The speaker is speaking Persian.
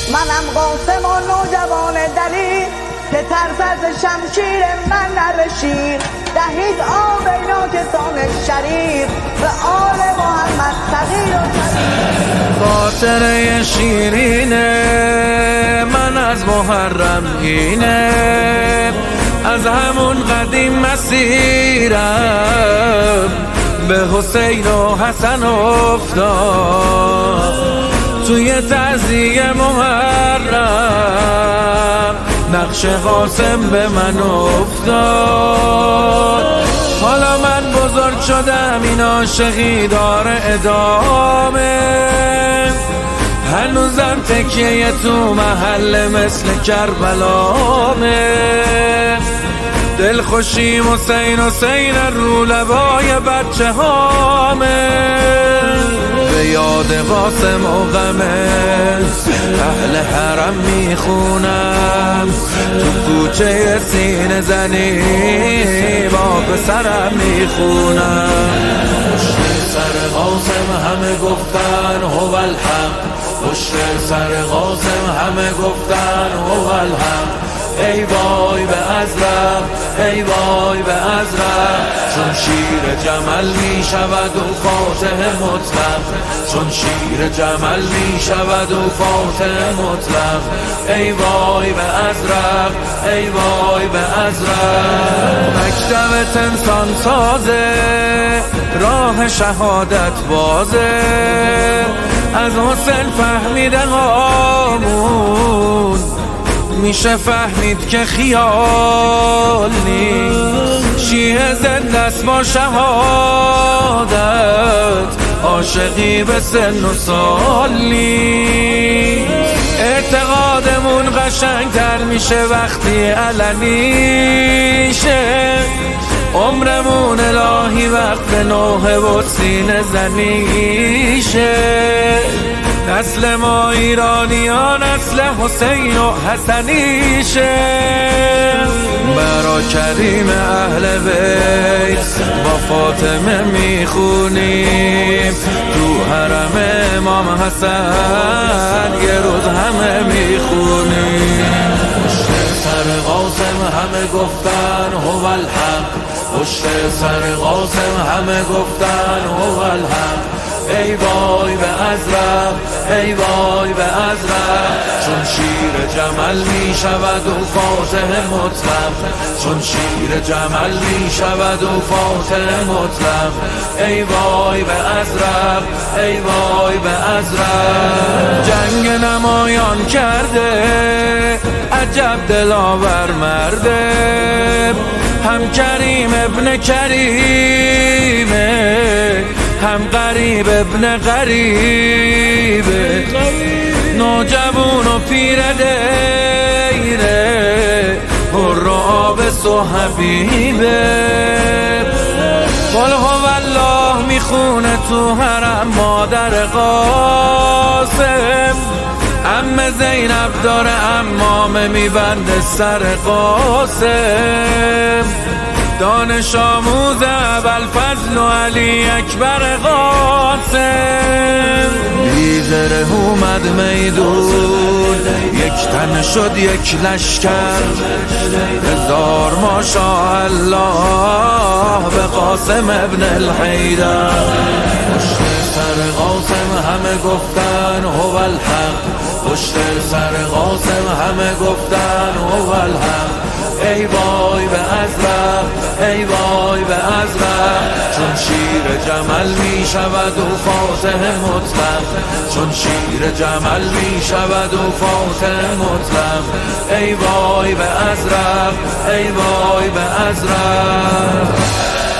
منم قاسم و نوجوان دلیر که ترس از شمشیر من نره شیر. دهید آب ناکسان شریف به آل محمد صغیر و کبیر. خاطره شیرینه من از محرم اینه، از همون قدیم مسیرم به حسین و حسن افتاد. توی تعزیه محرم نقش قاسم به من افتاد. حالا من بزرگ شدم این عاشقی داره ادامه، هنوزم تکیه تو محل مثل کربلامه. دلخوشیم حسین حسین رو لبای بچه هامه، به یاد قاسم و غمه اهل حرم میخونم. تو کوچه سینه زنی با پسرم میخونم. سر قاسم همه گفتن هو الحق، پشت سر قاسم همه گفتن هو الحق. ای وای به ازرق، ای وای به ازرق، چون شیر جمل می شود و فاتح مطلق، چون شیر جمل می شود و فاتح مطلق. ای وای به ازرق، ای وای به ازرق. مکتب انسان سازه، راه شهادت بازه، از حسین فهمیده هامون میشه فهمید که خیال نیست. شیعه زنده است با شهادت، عاشقی به سن و سال نیست. اعتقادمون قشنگتر میشه وقتی علنی شه، عمرمون الهی وقت نوح و سینه زنی شه. نسل ما ایرانیان نسل حسین و حسنیشه، برا کریم اهل بیت با فاطمه میخونیم. تو حرم امام حسن یه روز همه میخونیم. پشت سر قاسم همه گفتن هو الحق، پشت سر قاسم همه گفتن هو الحق. ای وای به ازرق، ای وای به ازرق، چون شیر جمل می شود و فاتح مطلق، چون شیر جمل می شود و فاتح مطلق. ای وای به ازرق، ای وای به ازرق. جنگ نمایان کرده عجب دلاور مرده، هم کریم ابن کریمه، هم غریب ابن غریبه. نوجوان و پیر دیره، حر و عابس و حبیبه. قل هو الله میخونه تو حرم مادر قاسم، عمه زینب داره عمامه میبنده سر قاسم. دانش آموز ابوالفضل و علی اکبر قاسم. بیزره اومد میدون، یک تن شد یک لشکر، هزار ماشاءالله به قاسم ابن الحیدر. پشت سر قاسم همه گفتن هو الحق، پشت سر قاسم همه گفتن هو الحق. ای وای به ازرق، ای وای به ازرق، چون شیر جمل می شود و فاتح مطلق، چون شیر جمل می شود و فاتح مطلق. ای وای به ازرق، ای وای به ازرق.